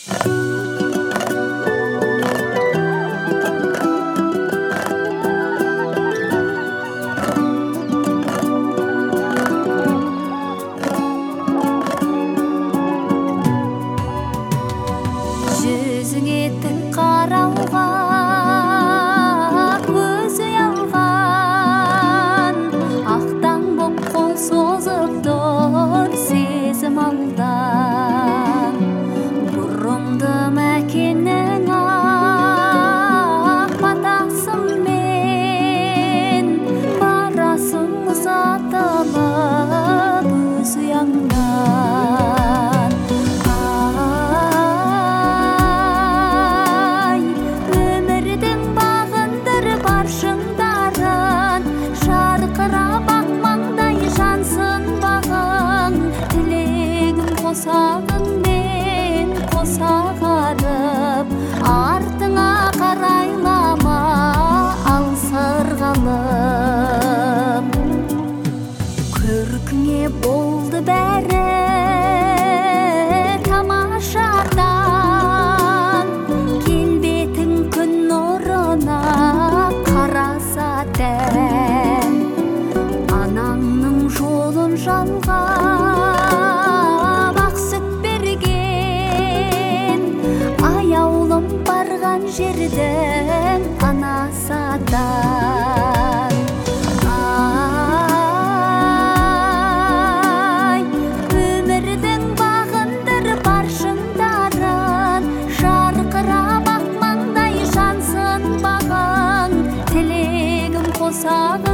Жүзіңе тік қарауға көз ұялған, ақтаң боп қол созып тұр сезім алдан. Бұрымды мәкеннің ақ батасымен барасың ұзатылып өз ұяңнан. Өмірдің бағындырып аршындарын, жарқырап ақ маңдай жансын бағың. Тілегім қосағыңмен қоса қарып, артыңа қарайлама ал сырғалым. Көркіңе болды бәрі тамашадан, келбетің күн нұрына қараса дәм. Анаңның жолын жалғап ақ сүт берген, аяулым барған жердің анасы атан. Өмірдің бағындырып аршындарын, жарқырап ақ маңдай жансын бағың. Тілегім қосақ